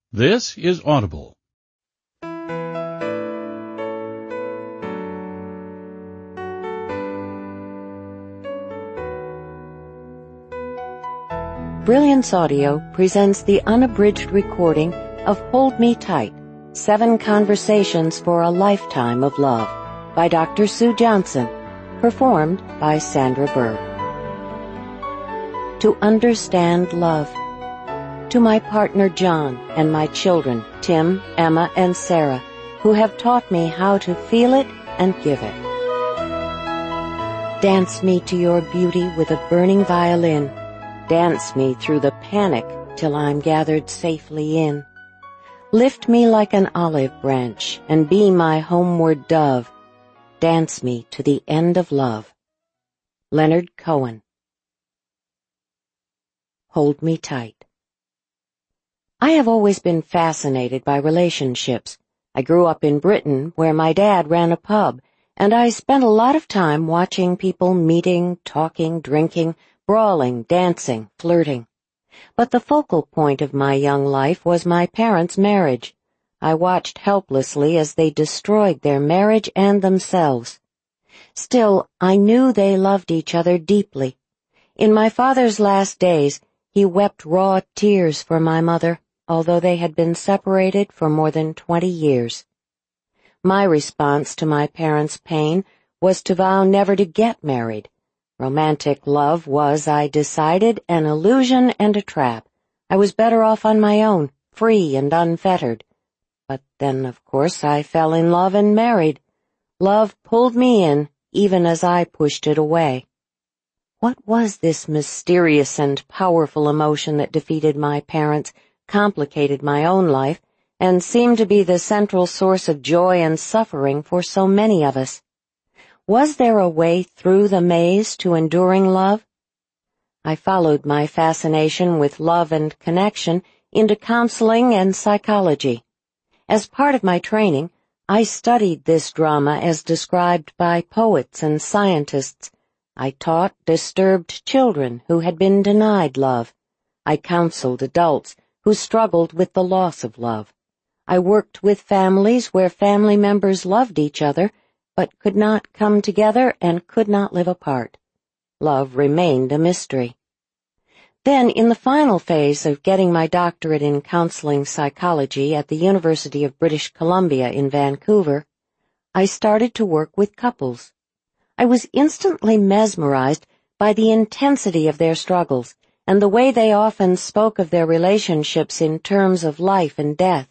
This is Audible. Brilliance Audio presents the unabridged recording of Hold Me Tight, 7 Conversations for a Lifetime of Love by Dr. Sue Johnson, performed by Sandra Burr. To understand love. To my partner John and my children, Tim, Emma, and Sarah, who have taught me how to feel it and give it. Dance me to your beauty with a burning violin. Dance me through the panic till I'm gathered safely in. Lift me like an olive branch and be my homeward dove. Dance me to the end of love. Leonard Cohen. Hold me tight. I have always been fascinated by relationships. I grew up in Britain, where my dad ran a pub, and I spent a lot of time watching people meeting, talking, drinking, brawling, dancing, flirting. But the focal point of my young life was my parents' marriage. I watched helplessly as they destroyed their marriage and themselves. Still, I knew they loved each other deeply. In my father's last days, he wept raw tears for my mother, although they had been separated for more than 20 years. My response to my parents' pain was to vow never to get married. Romantic love was, I decided, an illusion and a trap. I was better off on my own, free and unfettered. But then, of course, I fell in love and married. Love pulled me in, even as I pushed it away. What was this mysterious and powerful emotion that defeated my parents, complicated my own life, and seemed to be the central source of joy and suffering for so many of us? Was there a way through the maze to enduring love? I followed my fascination with love and connection into counseling and psychology. As part of my training, I studied this drama as described by poets and scientists. I taught disturbed children who had been denied love. I counseled adults who struggled with the loss of love. I worked with families where family members loved each other but could not come together and could not live apart. Love remained a mystery. Then, in the final phase of getting my doctorate in counseling psychology at the University of British Columbia in Vancouver, I started to work with couples. I was instantly mesmerized by the intensity of their struggles and the way they often spoke of their relationships in terms of life and death.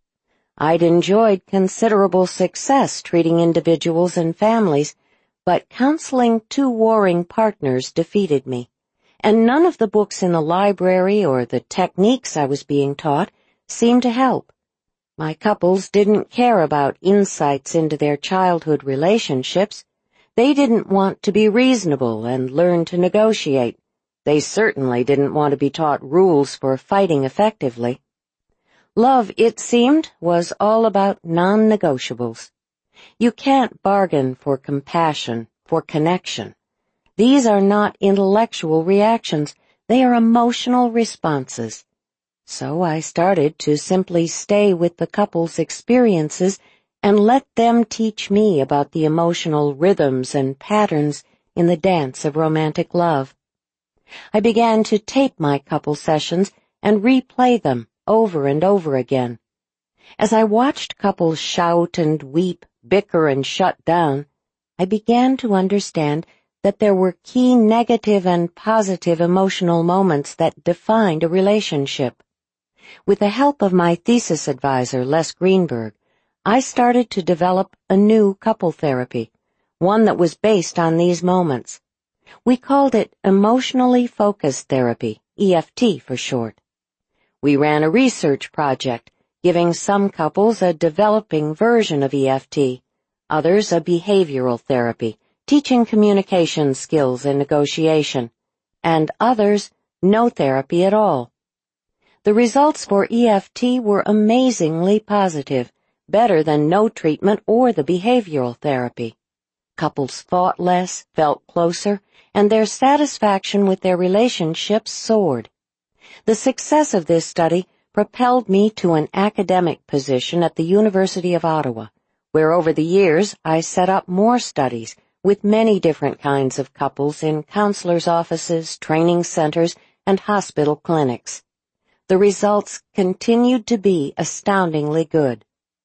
I'd enjoyed considerable success treating individuals and families, but counseling 2 warring partners defeated me, and none of the books in the library or the techniques I was being taught seemed to help. My couples didn't care about insights into their childhood relationships. They didn't want to be reasonable and learn to negotiate. They certainly didn't want to be taught rules for fighting effectively. Love, it seemed, was all about non-negotiables. You can't bargain for compassion, for connection. These are not intellectual reactions. They are emotional responses. So I started to simply stay with the couple's experiences and let them teach me about the emotional rhythms and patterns in the dance of romantic love. I began to tape my couple sessions and replay them over and over again. As I watched couples shout and weep, bicker and shut down, I began to understand that there were key negative and positive emotional moments that defined a relationship. With the help of my thesis advisor, Les Greenberg, I started to develop a new couple therapy, one that was based on these moments. We called it Emotionally Focused Therapy, EFT for short. We ran a research project, giving some couples a developing version of EFT, others a behavioral therapy, teaching communication skills and negotiation, and others no therapy at all. The results for EFT were amazingly positive, better than no treatment or the behavioral therapy. Couples fought less, felt closer, and their satisfaction with their relationships soared. The success of this study propelled me to an academic position at the University of Ottawa, where over the years I set up more studies with many different kinds of couples in counselors' offices, training centers, and hospital clinics. The results continued to be astoundingly good.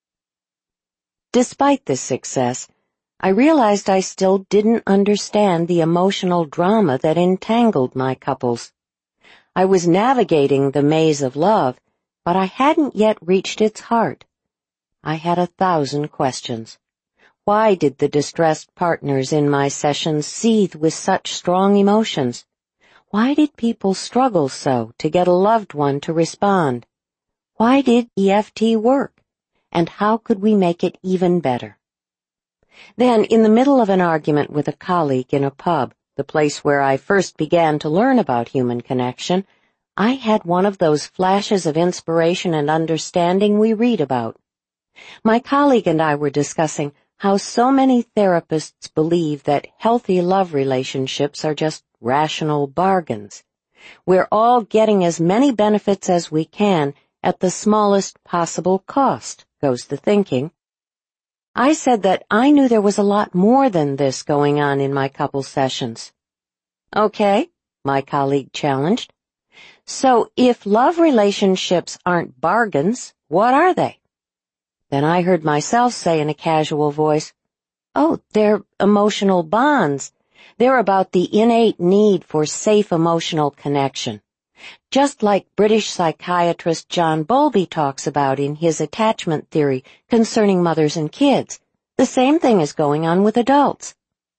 Despite this success, I realized I still didn't understand the emotional drama that entangled my couples. I was navigating the maze of love, but I hadn't yet reached its heart. I had 1,000 questions. Why did the distressed partners in my sessions seethe with such strong emotions? Why did people struggle so to get a loved one to respond? Why did EFT work? And how could we make it even better? Then, in the middle of an argument with a colleague in a pub, the place where I first began to learn about human connection, I had one of those flashes of inspiration and understanding we read about. My colleague and I were discussing how so many therapists believe that healthy love relationships are just rational bargains. We're all getting as many benefits as we can at the smallest possible cost, goes the thinking. I said that I knew there was a lot more than this going on in my couple sessions. Okay, my colleague challenged. So if love relationships aren't bargains, what are they? Then I heard myself say in a casual voice, "Oh, they're emotional bonds. They're about the innate need for safe emotional connection. Just like British psychiatrist John Bowlby talks about in his attachment theory concerning mothers and kids. The same thing is going on with adults."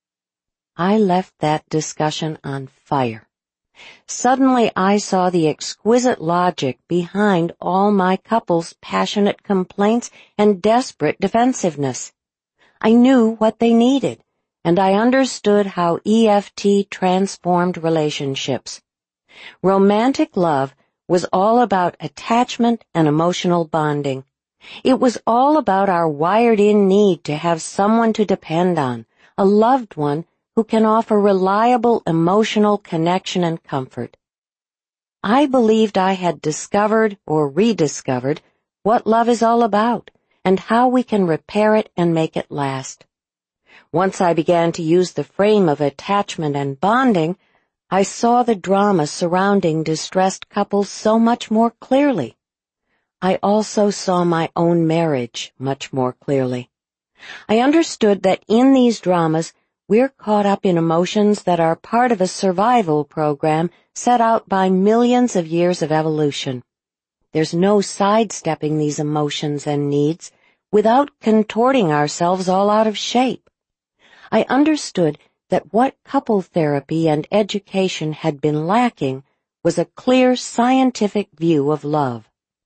I left that discussion on fire. Suddenly I saw the exquisite logic behind all my couples' passionate complaints and desperate defensiveness. I knew what they needed, and I understood how EFT transformed relationships. Romantic love was all about attachment and emotional bonding. It was all about our wired-in need to have someone to depend on, a loved one who can offer reliable emotional connection and comfort. I believed I had discovered or rediscovered what love is all about and how we can repair it and make it last. Once I began to use the frame of attachment and bonding, I saw the drama surrounding distressed couples so much more clearly. I also saw my own marriage much more clearly. I understood that in these dramas, we're caught up in emotions that are part of a survival program set out by millions of years of evolution. There's no sidestepping these emotions and needs without contorting ourselves all out of shape. I understood that what couple therapy and education had been lacking was a clear scientific view of love.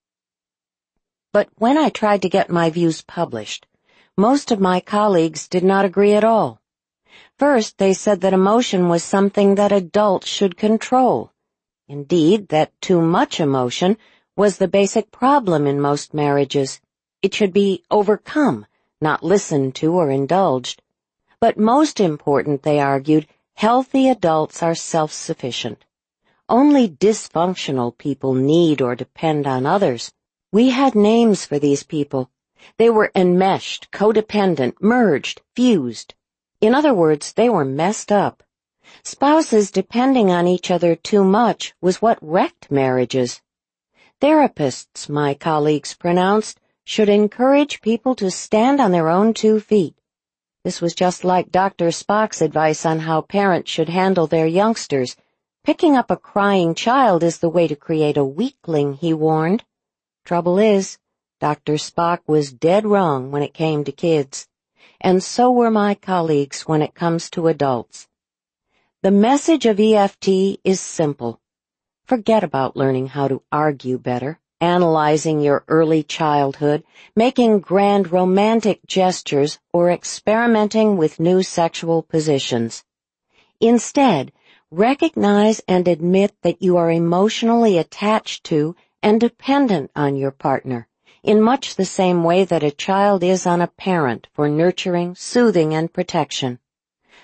But when I tried to get my views published, most of my colleagues did not agree at all. First, they said that emotion was something that adults should control. Indeed, that too much emotion was the basic problem in most marriages. It should be overcome, not listened to or indulged. But most important, they argued, healthy adults are self-sufficient. Only dysfunctional people need or depend on others. We had names for these people. They were enmeshed, codependent, merged, fused. In other words, they were messed up. Spouses depending on each other too much was what wrecked marriages. Therapists, my colleagues pronounced, should encourage people to stand on their own 2 feet. This was just like Dr. Spock's advice on how parents should handle their youngsters. Picking up a crying child is the way to create a weakling, he warned. Trouble is, Dr. Spock was dead wrong when it came to kids. And so were my colleagues when it comes to adults. The message of EFT is simple. Forget about learning how to argue better, analyzing your early childhood, making grand romantic gestures, or experimenting with new sexual positions. Instead, recognize and admit that you are emotionally attached to and dependent on your partner, in much the same way that a child is on a parent for nurturing, soothing, and protection.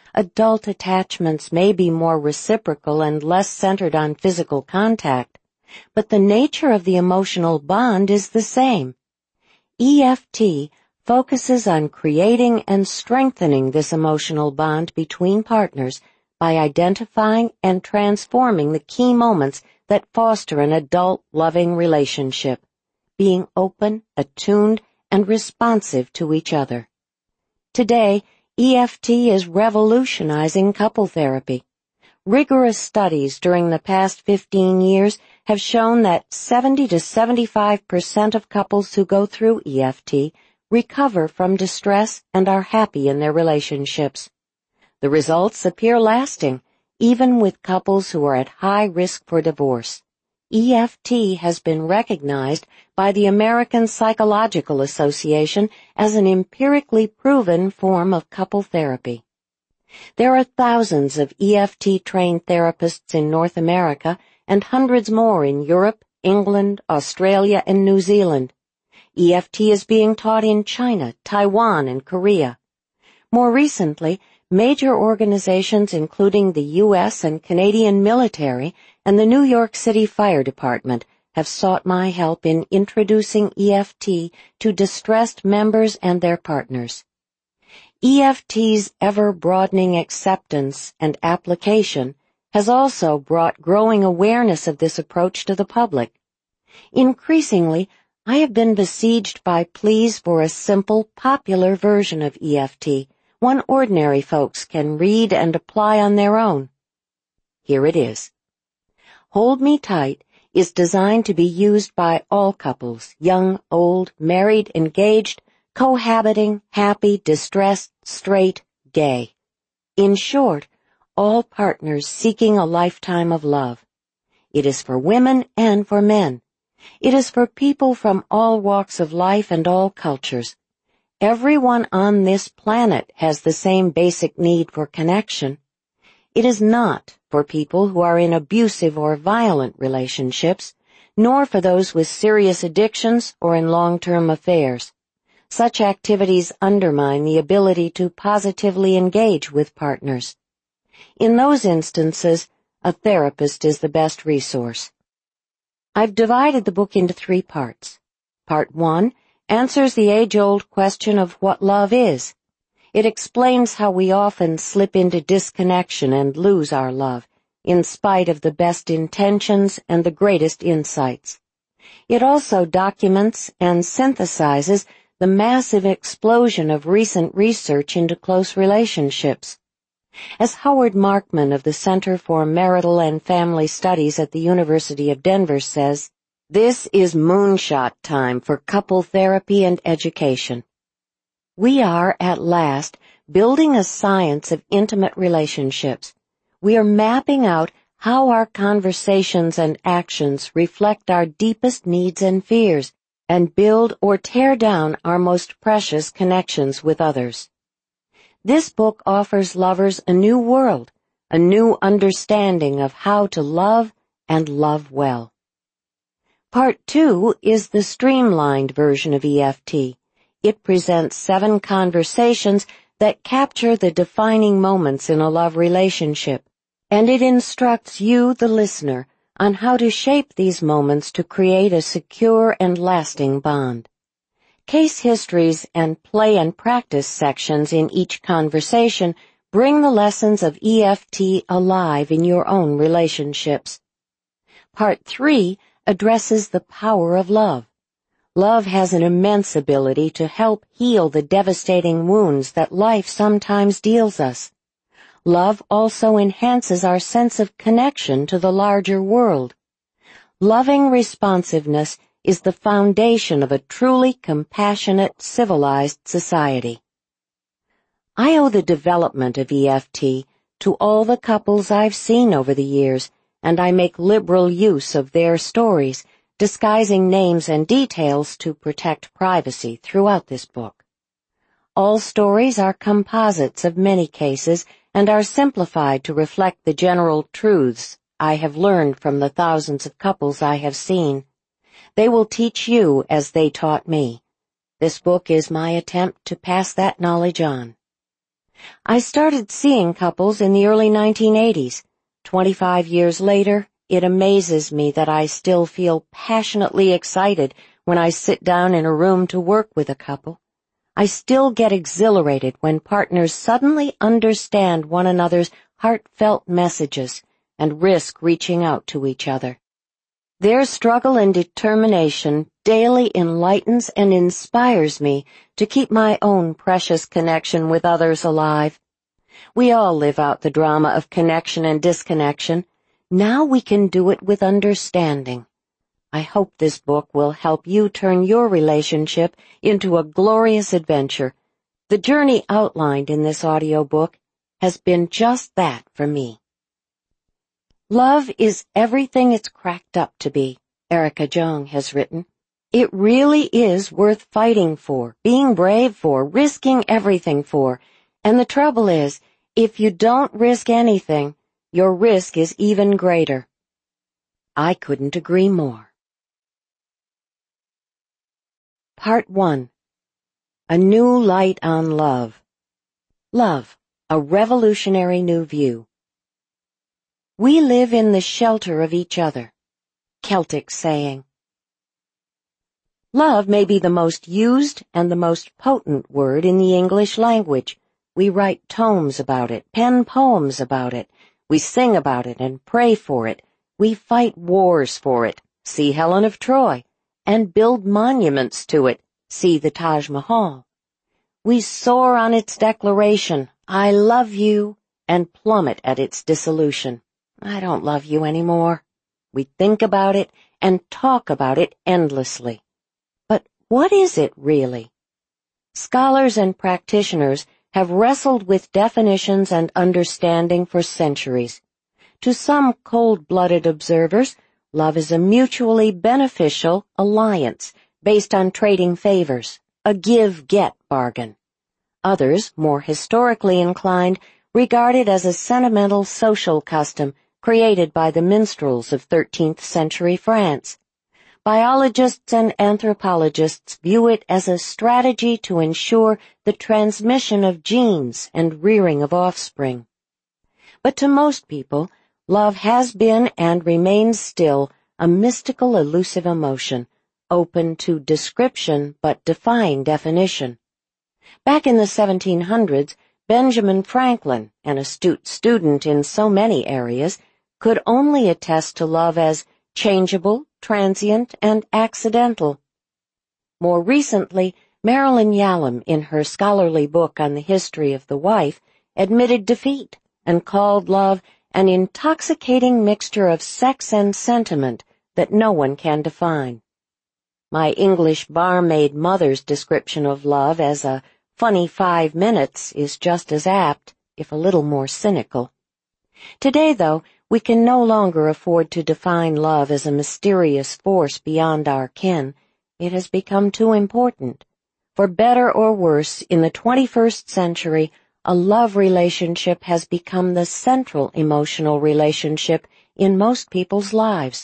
Adult attachments may be more reciprocal and less centered on physical contact, but the nature of the emotional bond is the same. EFT focuses on creating and strengthening this emotional bond between partners by identifying and transforming the key moments that foster an adult, loving relationship, being open, attuned, and responsive to each other. Today, EFT is revolutionizing couple therapy. Rigorous studies during the past 15 years have shown that 70 to 75% of couples who go through EFT recover from distress and are happy in their relationships. The results appear lasting, even with couples who are at high risk for divorce. EFT has been recognized by the American Psychological Association as an empirically proven form of couple therapy. There are thousands of EFT-trained therapists in North America and hundreds more in Europe, England, Australia, and New Zealand. EFT is being taught in China, Taiwan, and Korea. More recently, major organizations including the U.S. and Canadian military and the New York City Fire Department have sought my help in introducing EFT to distressed members and their partners. EFT's ever-broadening acceptance and application has also brought growing awareness of this approach to the public. Increasingly, I have been besieged by pleas for a simple, popular version of EFT, one ordinary folks can read and apply on their own. Here it is. Hold Me Tight is designed to be used by all couples, young, old, married, engaged, cohabiting, happy, distressed, straight, gay. In short, all partners seeking a lifetime of love. It is for women and for men. It is for people from all walks of life and all cultures. Everyone on this planet has the same basic need for connection. It is not for people who are in abusive or violent relationships, nor for those with serious addictions or in long-term affairs. Such activities undermine the ability to positively engage with partners. In those instances, a therapist is the best resource. I've divided the book into 3 parts. Part 1 answers the age-old question of what love is. It explains how we often slip into disconnection and lose our love, in spite of the best intentions and the greatest insights. It also documents and synthesizes the massive explosion of recent research into close relationships. As Howard Markman of the Center for Marital and Family Studies at the University of Denver says, "This is moonshot time for couple therapy and education. We are, at last, building a science of intimate relationships. We are mapping out how our conversations and actions reflect our deepest needs and fears, and build or tear down our most precious connections with others." This book offers lovers a new world, a new understanding of how to love and love well. Part 2 is the streamlined version of EFT. It presents 7 conversations that capture the defining moments in a love relationship, and it instructs you, the listener, on how to shape these moments to create a secure and lasting bond. Case histories and play and practice sections in each conversation bring the lessons of EFT alive in your own relationships. Part 3 addresses the power of love. Love has an immense ability to help heal the devastating wounds that life sometimes deals us. Love also enhances our sense of connection to the larger world. Loving responsiveness is the foundation of a truly compassionate, civilized society. I owe the development of EFT to all the couples I've seen over the years, and I make liberal use of their stories, disguising names and details to protect privacy throughout this book. All stories are composites of many cases and are simplified to reflect the general truths I have learned from the thousands of couples I have seen. They will teach you as they taught me. This book is my attempt to pass that knowledge on. I started seeing couples in the early 1980s. 25 years later, it amazes me that I still feel passionately excited when I sit down in a room to work with a couple. I still get exhilarated when partners suddenly understand one another's heartfelt messages and risk reaching out to each other. Their struggle and determination daily enlightens and inspires me to keep my own precious connection with others alive. We all live out the drama of connection and disconnection. Now we can do it with understanding. I hope this book will help you turn your relationship into a glorious adventure. The journey outlined in this audiobook has been just that for me. Love is everything it's cracked up to be, Erica Jong has written. It really is worth fighting for, being brave for, risking everything for. And the trouble is, if you don't risk anything, your risk is even greater. I couldn't agree more. Part 1. A New Light on Love. Love, a Revolutionary New View. We live in the shelter of each other. Celtic saying. Love may be the most used and the most potent word in the English language. We write tomes about it, pen poems about it. We sing about it and pray for it. We fight wars for it, see Helen of Troy, and build monuments to it, see the Taj Mahal. We soar on its declaration, I love you, and plummet at its dissolution. I don't love you anymore. We think about it and talk about it endlessly. But what is it really? Scholars and practitioners have wrestled with definitions and understanding for centuries. To some cold-blooded observers, love is a mutually beneficial alliance based on trading favors, a give-get bargain. Others, more historically inclined, regard it as a sentimental social custom created by the minstrels of 13th century France. Biologists and anthropologists view it as a strategy to ensure the transmission of genes and rearing of offspring. But to most people, love has been and remains still a mystical, elusive emotion, open to description but defying definition. Back in the 1700s, Benjamin Franklin, an astute student in so many areas, could only attest to love as changeable, transient, and accidental. More recently, Marilyn Yalom, in her scholarly book on the history of the wife, admitted defeat and called love an intoxicating mixture of sex and sentiment that no one can define. My English barmaid mother's description of love as a funny 5 minutes is just as apt, if a little more cynical. Today, though, we can no longer afford to define love as a mysterious force beyond our ken. It has become too important. For better or worse, in the 21st century, a love relationship has become the central emotional relationship in most people's lives.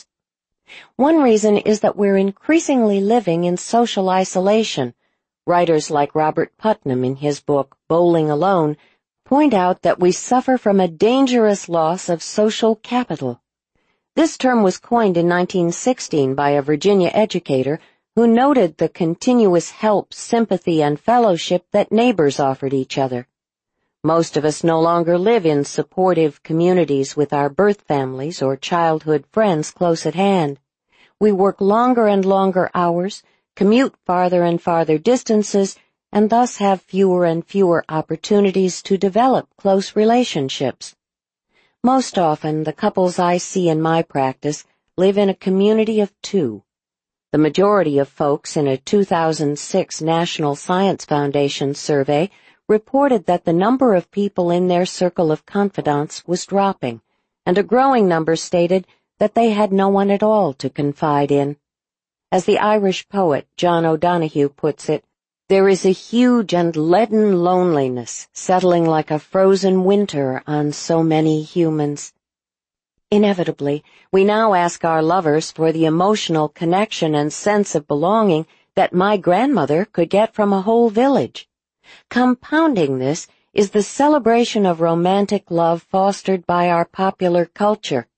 One reason is that we're increasingly living in social isolation. Writers like Robert Putnam in his book, Bowling Alone, point out that we suffer from a dangerous loss of social capital. This term was coined in 1916 by a Virginia educator who noted the continuous help, sympathy, and fellowship that neighbors offered each other. Most of us no longer live in supportive communities with our birth families or childhood friends close at hand. We work longer and longer hours, commute farther and farther distances, and thus have fewer and fewer opportunities to develop close relationships. Most often, the couples I see in my practice live in a community of 2. The majority of folks in a 2006 National Science Foundation survey reported that the number of people in their circle of confidants was dropping, and a growing number stated that they had no one at all to confide in. As the Irish poet John O'Donohue puts it, there is a huge and leaden loneliness settling like a frozen winter on so many humans. Inevitably, we now ask our lovers for the emotional connection and sense of belonging that my grandmother could get from a whole village. Compounding this is the celebration of romantic love fostered by our popular culture.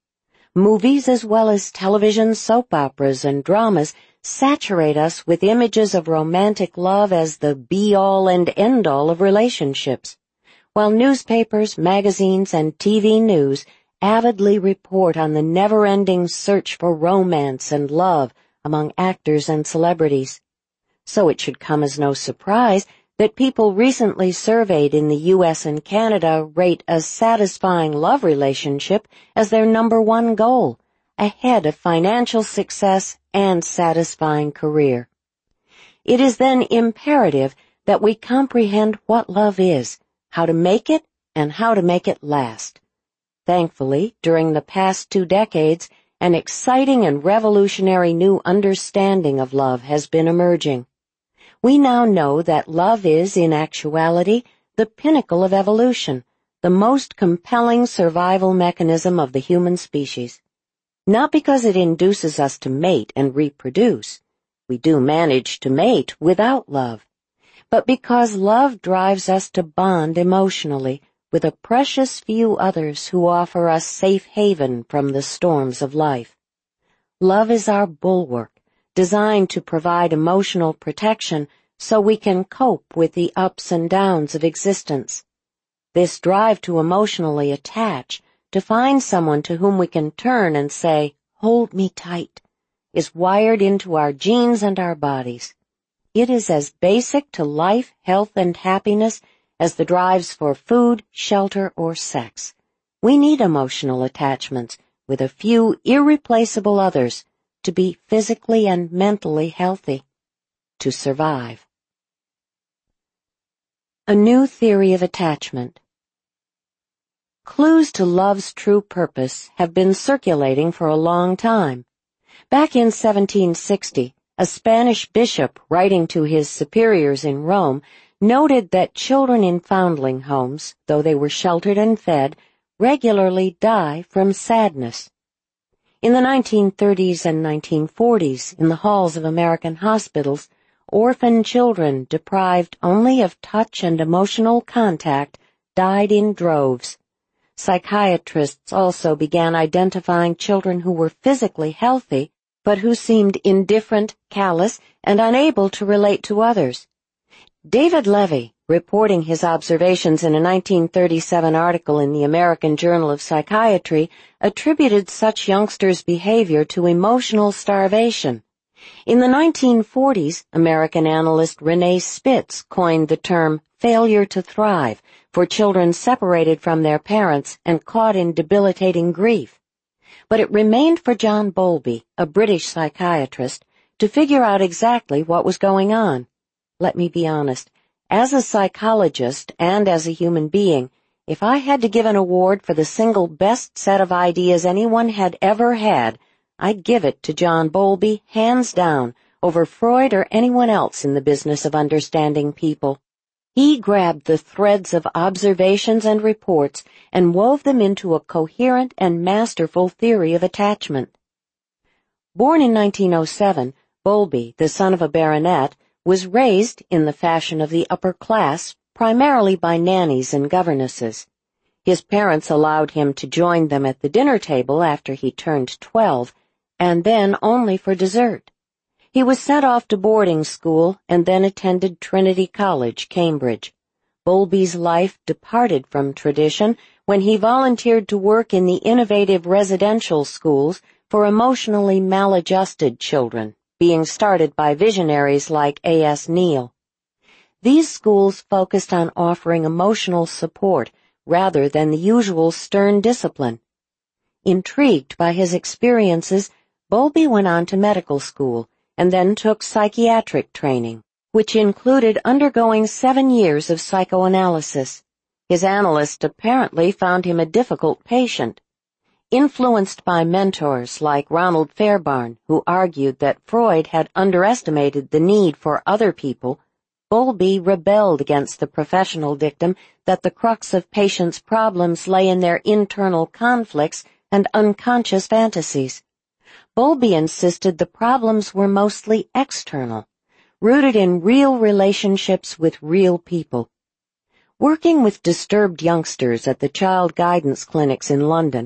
Movies as well as television soap operas and dramas saturate us with images of romantic love as the be-all and end-all of relationships, while newspapers, magazines, and TV news avidly report on the never-ending search for romance and love among actors and celebrities. So it should come as no surprise that people recently surveyed in the U.S. and Canada rate a satisfying love relationship as their number one goal, ahead of financial success and satisfying career. It is then imperative that we comprehend what love is, how to make it, and how to make it last. Thankfully, during the past 2 decades, an exciting and revolutionary new understanding of love has been emerging. We now know that love is, in actuality, the pinnacle of evolution, the most compelling survival mechanism of the human species. Not because it induces us to mate and reproduce. We do manage to mate without love. But because love drives us to bond emotionally with a precious few others who offer us safe haven from the storms of life. Love is our bulwark, designed to provide emotional protection so we can cope with the ups and downs of existence. This drive to emotionally attach, to find someone to whom we can turn and say, "Hold me tight," is wired into our genes and our bodies. It is as basic to life, health, and happiness as the drives for food, shelter, or sex. We need emotional attachments with a few irreplaceable others to be physically and mentally healthy, to survive. A new theory of attachment. Clues to love's true purpose have been circulating for a long time. Back in 1760, a Spanish bishop writing to his superiors in Rome noted that children in foundling homes, though they were sheltered and fed, regularly die from sadness. In the 1930s and 1940s, in the halls of American hospitals, orphan children deprived only of touch and emotional contact died in droves. Psychiatrists also began identifying children who were physically healthy, but who seemed indifferent, callous, and unable to relate to others. David Levy, reporting his observations in a 1937 article in the American Journal of Psychiatry, attributed such youngsters' behavior to emotional starvation. In the 1940s, American analyst Renee Spitz coined the term failure to thrive for children separated from their parents and caught in debilitating grief. But it remained for John Bowlby, a British psychiatrist, to figure out exactly what was going on. Let me be honest, as a psychologist and as a human being, if I had to give an award for the single best set of ideas anyone had ever had, I'd give it to John Bowlby, hands down, over Freud or anyone else in the business of understanding people. He grabbed the threads of observations and reports and wove them into a coherent and masterful theory of attachment. Born in 1907, Bowlby, the son of a baronet, was raised, in the fashion of the upper class, primarily by nannies and governesses. His parents allowed him to join them at the dinner table after he turned 12, and then only for dessert. He was sent off to boarding school and then attended Trinity College, Cambridge. Bowlby's life departed from tradition when he volunteered to work in the innovative residential schools for emotionally maladjusted children, being started by visionaries like A.S. Neal. These schools focused on offering emotional support rather than the usual stern discipline. Intrigued by his experiences, Bowlby went on to medical school and then took psychiatric training, which included undergoing 7 years of psychoanalysis. His analyst apparently found him a difficult patient. Influenced by mentors like Ronald Fairbairn, who argued that Freud had underestimated the need for other people, Bowlby rebelled against the professional dictum that the crux of patients' problems lay in their internal conflicts and unconscious fantasies. Bowlby insisted the problems were mostly external, rooted in real relationships with real people. Working with disturbed youngsters at the child guidance clinics in London,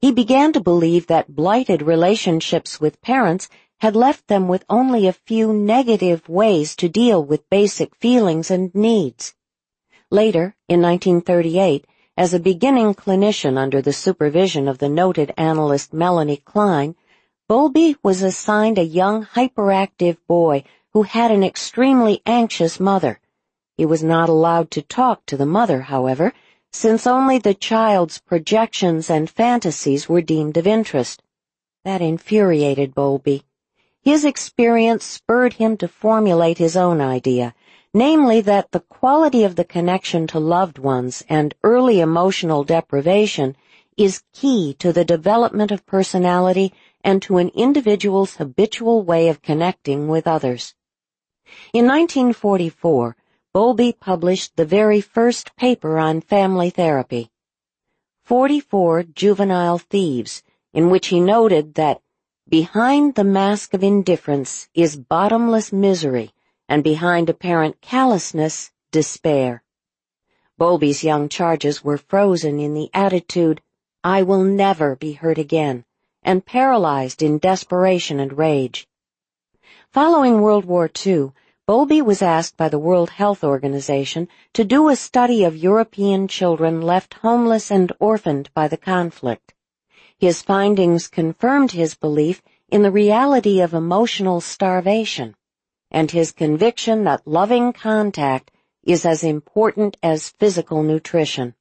He began to believe that blighted relationships with parents had left them with only a few negative ways to deal with basic feelings and needs. Later, in 1938, as a beginning clinician under the supervision of the noted analyst Melanie Klein, Bowlby was assigned a young hyperactive boy who had an extremely anxious mother. He was not allowed to talk to the mother, however, since only the child's projections and fantasies were deemed of interest. That infuriated Bowlby. His experience spurred him to formulate his own idea, namely that the quality of the connection to loved ones and early emotional deprivation is key to the development of personality and to an individual's habitual way of connecting with others. In 1944, Bowlby published the very first paper on family therapy, 44 Juvenile Thieves, in which he noted that behind the mask of indifference is bottomless misery, and behind apparent callousness, despair. Bowlby's young charges were frozen in the attitude, "I will never be hurt again," and paralyzed in desperation and rage. Following World War II, Bowlby was asked by the World Health Organization to do a study of European children left homeless and orphaned by the conflict. His findings confirmed his belief in the reality of emotional starvation, and his conviction that loving contact is as important as physical nutrition.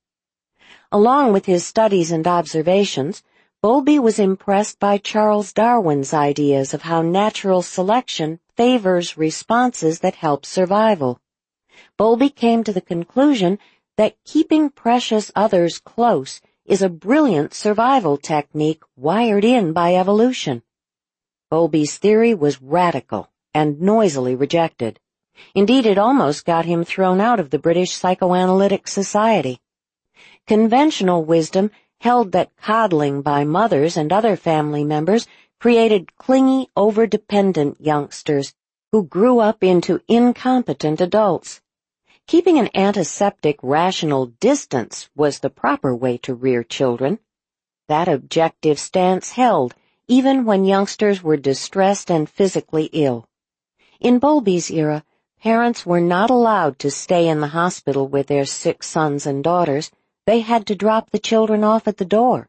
Along with his studies and observations, Bowlby was impressed by Charles Darwin's ideas of how natural selection favors responses that help survival. Bowlby came to the conclusion that keeping precious others close is a brilliant survival technique wired in by evolution. Bowlby's theory was radical and noisily rejected. Indeed, it almost got him thrown out of the British Psychoanalytic Society. Conventional wisdom held that coddling by mothers and other family members created clingy, over-dependent youngsters who grew up into incompetent adults. Keeping an antiseptic, rational distance was the proper way to rear children. That objective stance held even when youngsters were distressed and physically ill. In Bowlby's era, parents were not allowed to stay in the hospital with their sick sons and daughters. They had to drop the children off at the door.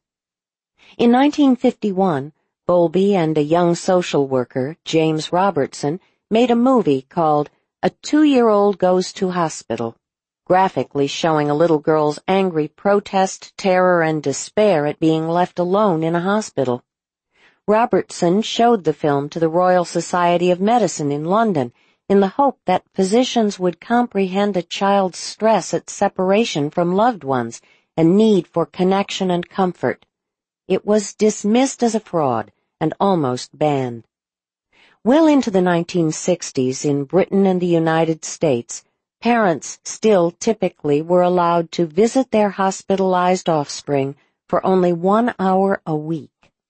In 1951, Bowlby and a young social worker, James Robertson, made a movie called A 2-Year-Old Goes to Hospital, graphically showing a little girl's angry protest, terror, and despair at being left alone in a hospital. Robertson showed the film to the Royal Society of Medicine in London in the hope that physicians would comprehend a child's stress at separation from loved ones and need for connection and comfort. It was dismissed as a fraud and almost banned. Well into the 1960s in Britain and the United States, parents still typically were allowed to visit their hospitalized offspring for only 1 hour a week.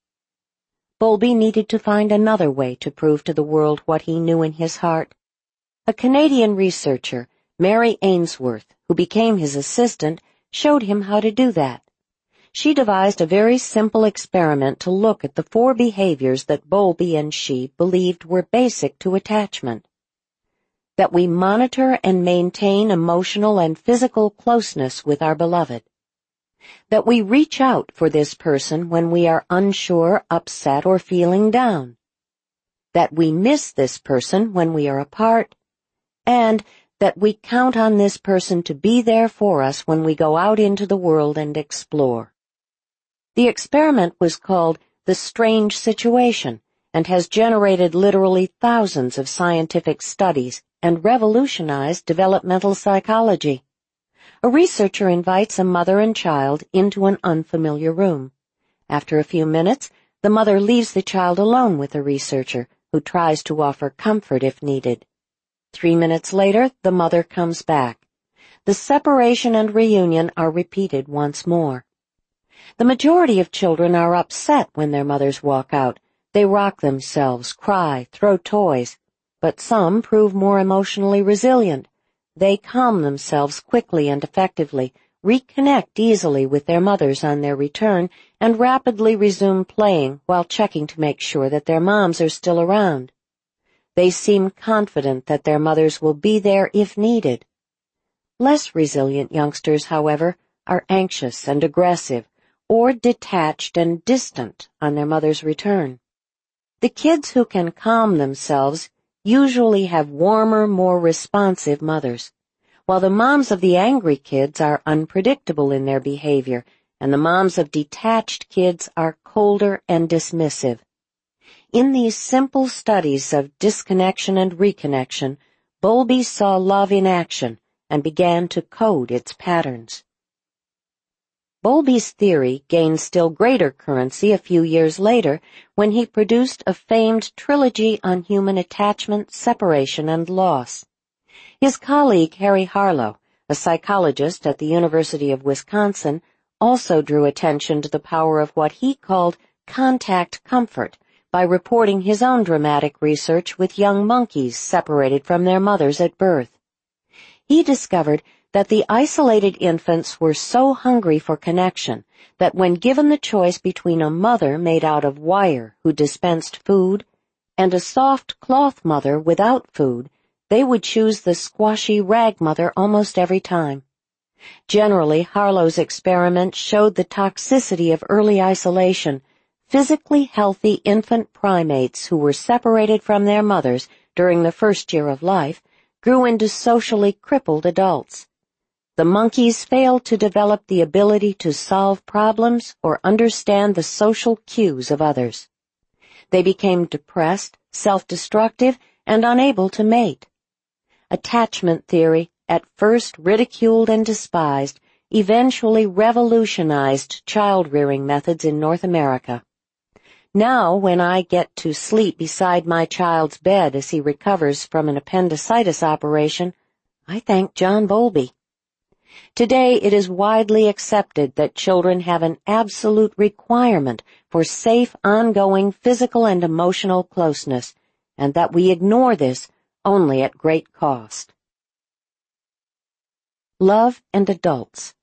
Bowlby needed to find another way to prove to the world what he knew in his heart. A Canadian researcher, Mary Ainsworth, who became his assistant, showed him how to do that. She devised a very simple experiment to look at the 4 behaviors that Bowlby and she believed were basic to attachment. That we monitor and maintain emotional and physical closeness with our beloved. That we reach out for this person when we are unsure, upset, or feeling down. That we miss this person when we are apart. And that we count on this person to be there for us when we go out into the world and explore. The experiment was called The Strange Situation and has generated literally thousands of scientific studies and revolutionized developmental psychology. A researcher invites a mother and child into an unfamiliar room. After a few minutes, the mother leaves the child alone with the researcher, who tries to offer comfort if needed. 3 minutes later, the mother comes back. The separation and reunion are repeated once more. The majority of children are upset when their mothers walk out. They rock themselves, cry, throw toys. But some prove more emotionally resilient. They calm themselves quickly and effectively, reconnect easily with their mothers on their return, and rapidly resume playing while checking to make sure that their moms are still around. They seem confident that their mothers will be there if needed. Less resilient youngsters, however, are anxious and aggressive, or detached and distant on their mother's return. The kids who can calm themselves usually have warmer, more responsive mothers, while the moms of the angry kids are unpredictable in their behavior, and the moms of detached kids are colder and dismissive. In these simple studies of disconnection and reconnection, Bowlby saw love in action and began to code its patterns. Bowlby's theory gained still greater currency a few years later when he produced a famed trilogy on human attachment, separation, and loss. His colleague Harry Harlow, a psychologist at the University of Wisconsin, also drew attention to the power of what he called contact comfort by reporting his own dramatic research with young monkeys separated from their mothers at birth. He discovered that the isolated infants were so hungry for connection that when given the choice between a mother made out of wire who dispensed food and a soft cloth mother without food, they would choose the squashy rag mother almost every time. Generally, Harlow's experiments showed the toxicity of early isolation. Physically healthy infant primates who were separated from their mothers during the first year of life grew into socially crippled adults. The monkeys failed to develop the ability to solve problems or understand the social cues of others. They became depressed, self-destructive, and unable to mate. Attachment theory, at first ridiculed and despised, eventually revolutionized child-rearing methods in North America. Now, when I get to sleep beside my child's bed as he recovers from an appendicitis operation, I thank John Bowlby. Today, it is widely accepted that children have an absolute requirement for safe, ongoing physical and emotional closeness, and that we ignore this only at great cost. Love and adults.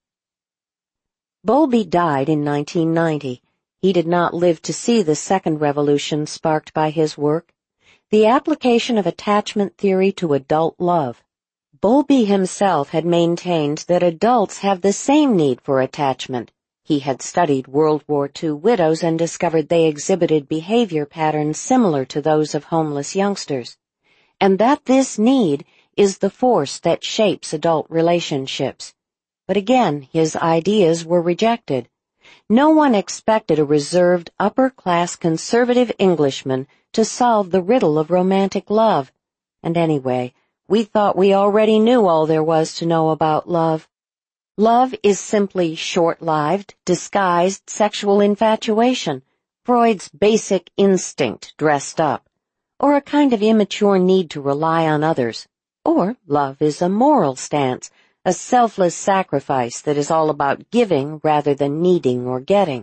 Bowlby died in 1990. He did not live to see the second revolution sparked by his work, the application of attachment theory to adult love. Bowlby himself had maintained that adults have the same need for attachment. He had studied World War II widows and discovered they exhibited behavior patterns similar to those of homeless youngsters, and that this need is the force that shapes adult relationships. But again, his ideas were rejected. No one expected a reserved, upper-class conservative Englishman to solve the riddle of romantic love. And anyway, we thought we already knew all there was to know about love. Love is simply short-lived, disguised sexual infatuation, Freud's basic instinct dressed up, or a kind of immature need to rely on others. Or love is a moral stance, a selfless sacrifice that is all about giving rather than needing or getting.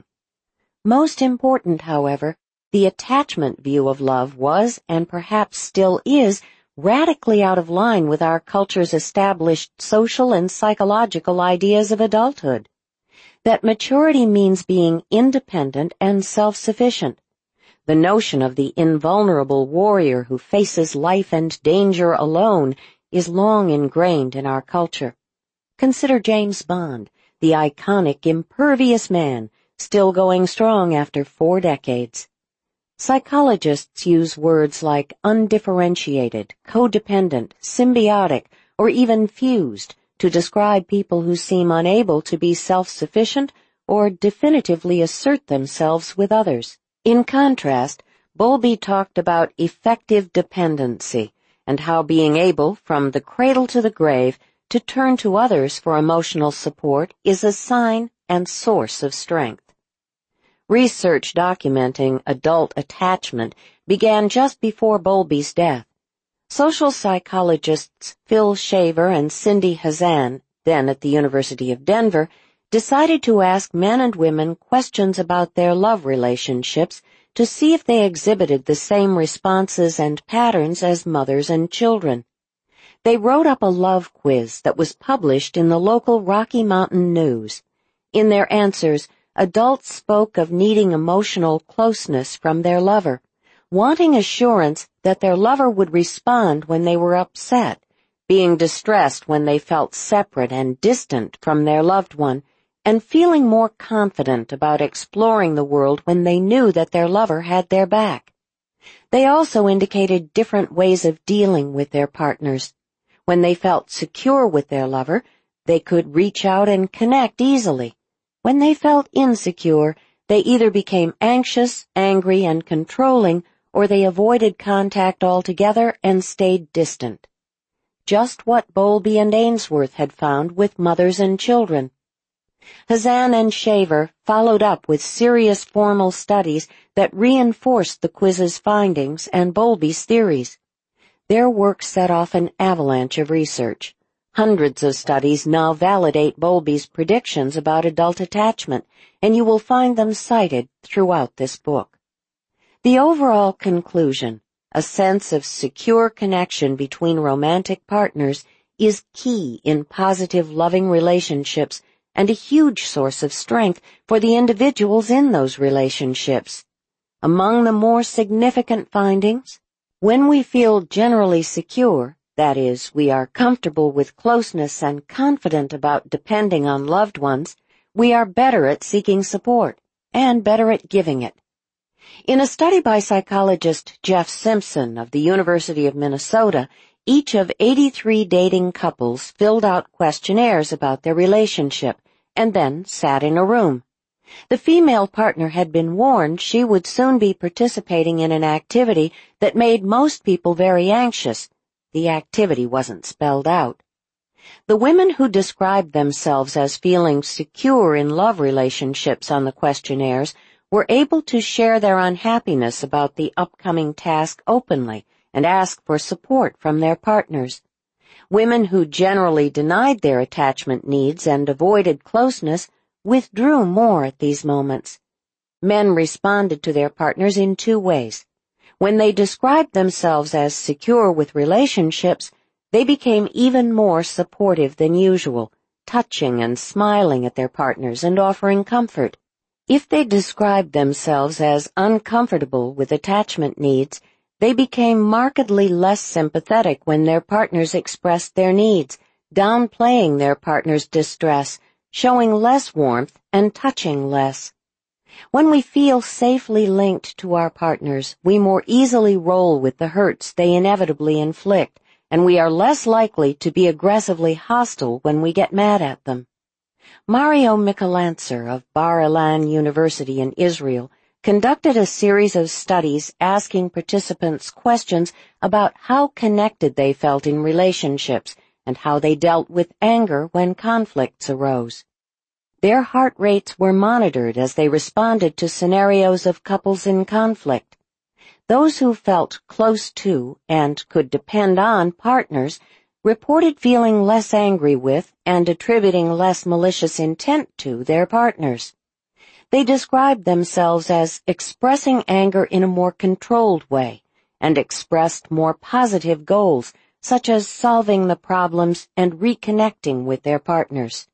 Most important, however, the attachment view of love was, and perhaps still is, radically out of line with our culture's established social and psychological ideas of adulthood. That maturity means being independent and self-sufficient. The notion of the invulnerable warrior who faces life and danger alone is long ingrained in our culture. Consider James Bond, the iconic, impervious man, still going strong after 4 decades. Psychologists use words like undifferentiated, codependent, symbiotic, or even fused to describe people who seem unable to be self-sufficient or definitively assert themselves with others. In contrast, Bowlby talked about effective dependency and how being able, from the cradle to the grave, to turn to others for emotional support is a sign and source of strength. Research documenting adult attachment began just before Bowlby's death. Social psychologists Phil Shaver and Cindy Hazan, then at the University of Denver, decided to ask men and women questions about their love relationships to see if they exhibited the same responses and patterns as mothers and children. They wrote up a love quiz that was published in the local Rocky Mountain News. In their answers, adults spoke of needing emotional closeness from their lover, wanting assurance that their lover would respond when they were upset, being distressed when they felt separate and distant from their loved one, and feeling more confident about exploring the world when they knew that their lover had their back. They also indicated different ways of dealing with their partners. When they felt secure with their lover, they could reach out and connect easily. When they felt insecure, they either became anxious, angry, and controlling, or they avoided contact altogether and stayed distant. Just what Bowlby and Ainsworth had found with mothers and children. Hazan and Shaver followed up with serious formal studies that reinforced the quiz's findings and Bowlby's theories. Their work set off an avalanche of research. Hundreds of studies now validate Bowlby's predictions about adult attachment, and you will find them cited throughout this book. The overall conclusion, a sense of secure connection between romantic partners, is key in positive loving relationships and a huge source of strength for the individuals in those relationships. Among the more significant findings, when we feel generally secure, that is, we are comfortable with closeness and confident about depending on loved ones, we are better at seeking support and better at giving it. In a study by psychologist Jeff Simpson of the University of Minnesota, each of 83 dating couples filled out questionnaires about their relationship and then sat in a room. The female partner had been warned she would soon be participating in an activity that made most people very anxious. The activity wasn't spelled out. The women who described themselves as feeling secure in love relationships on the questionnaires were able to share their unhappiness about the upcoming task openly and ask for support from their partners. Women who generally denied their attachment needs and avoided closeness withdrew more at these moments. Men responded to their partners in two ways. When they described themselves as secure with relationships, they became even more supportive than usual, touching and smiling at their partners and offering comfort. If they described themselves as uncomfortable with attachment needs, they became markedly less sympathetic when their partners expressed their needs, downplaying their partner's distress, showing less warmth, and touching less. When we feel safely linked to our partners, we more easily roll with the hurts they inevitably inflict, and we are less likely to be aggressively hostile when we get mad at them. Mario Michelantzer of Bar Ilan University in Israel conducted a series of studies asking participants questions about how connected they felt in relationships and how they dealt with anger when conflicts arose. Their heart rates were monitored as they responded to scenarios of couples in conflict. Those who felt close to and could depend on partners reported feeling less angry with and attributing less malicious intent to their partners. They described themselves as expressing anger in a more controlled way and expressed more positive goals, such as solving the problems and reconnecting with their partners.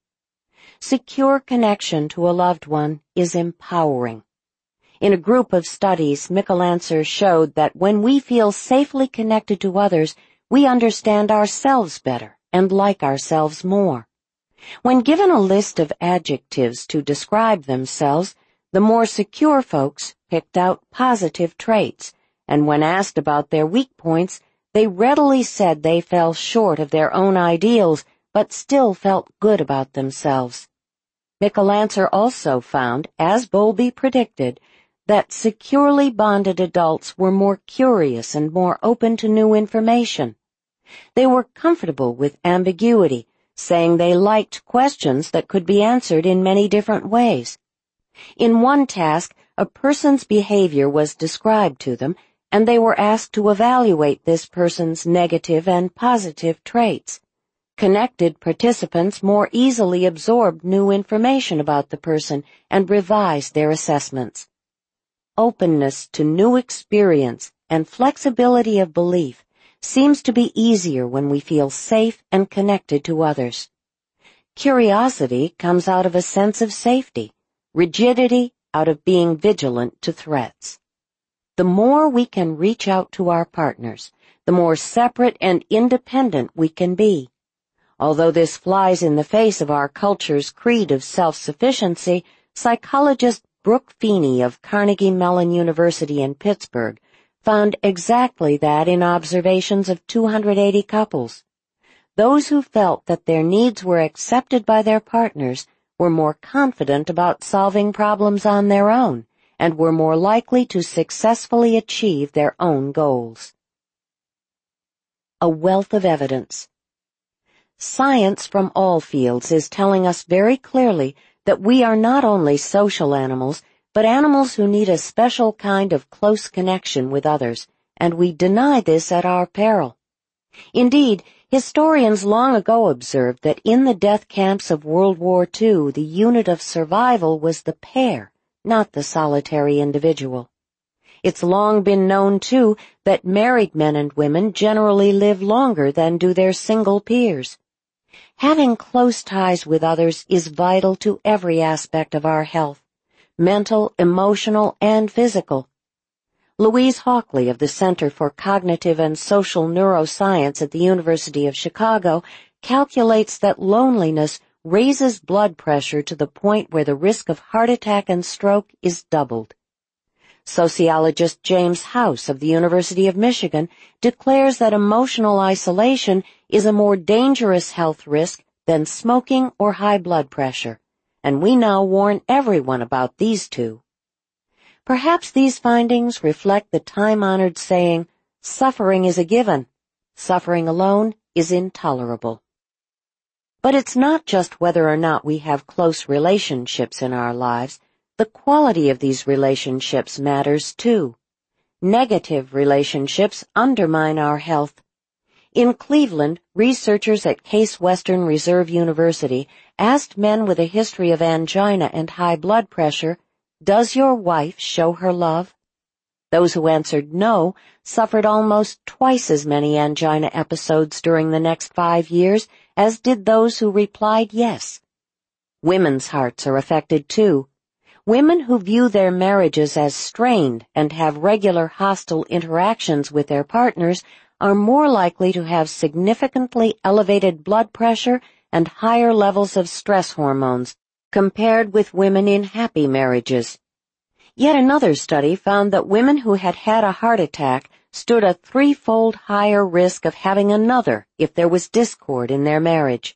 Secure connection to a loved one is empowering. In a group of studies, Michelantzer showed that when we feel safely connected to others, we understand ourselves better and like ourselves more. When given a list of adjectives to describe themselves, the more secure folks picked out positive traits, and when asked about their weak points, they readily said they fell short of their own ideals but still felt good about themselves. Michelantzer also found, as Bowlby predicted, that securely bonded adults were more curious and more open to new information. They were comfortable with ambiguity, saying they liked questions that could be answered in many different ways. In one task, a person's behavior was described to them, and they were asked to evaluate this person's negative and positive traits. Connected participants more easily absorbed new information about the person and revised their assessments. Openness to new experience and flexibility of belief seems to be easier when we feel safe and connected to others. Curiosity comes out of a sense of safety, rigidity out of being vigilant to threats. The more we can reach out to our partners, the more separate and independent we can be. Although this flies in the face of our culture's creed of self-sufficiency, psychologist Brooke Feeney of Carnegie Mellon University in Pittsburgh found exactly that in observations of 280 couples. Those who felt that their needs were accepted by their partners were more confident about solving problems on their own and were more likely to successfully achieve their own goals. A wealth of evidence. Science from all fields is telling us very clearly that we are not only social animals, but animals who need a special kind of close connection with others, and we deny this at our peril. Indeed, historians long ago observed that in the death camps of World War II, the unit of survival was the pair, not the solitary individual. It's long been known, too, that married men and women generally live longer than do their single peers. Having close ties with others is vital to every aspect of our health, mental, emotional, and physical. Louise Hawkley of the Center for Cognitive and Social Neuroscience at the University of Chicago calculates that loneliness raises blood pressure to the point where the risk of heart attack and stroke is doubled. Sociologist James House of the University of Michigan declares that emotional isolation is a more dangerous health risk than smoking or high blood pressure, and we now warn everyone about these two. Perhaps these findings reflect the time-honored saying, suffering is a given, suffering alone is intolerable. But it's not just whether or not we have close relationships in our lives. The quality of these relationships matters too. Negative relationships undermine our health. In Cleveland, researchers at Case Western Reserve University asked men with a history of angina and high blood pressure, "Does your wife show her love?" Those who answered no suffered almost twice as many angina episodes during the next 5 years as did those who replied yes. Women's hearts are affected too. Women who view their marriages as strained and have regular hostile interactions with their partners are more likely to have significantly elevated blood pressure and higher levels of stress hormones compared with women in happy marriages. Yet another study found that women who had had a heart attack stood a 3-fold higher risk of having another if there was discord in their marriage.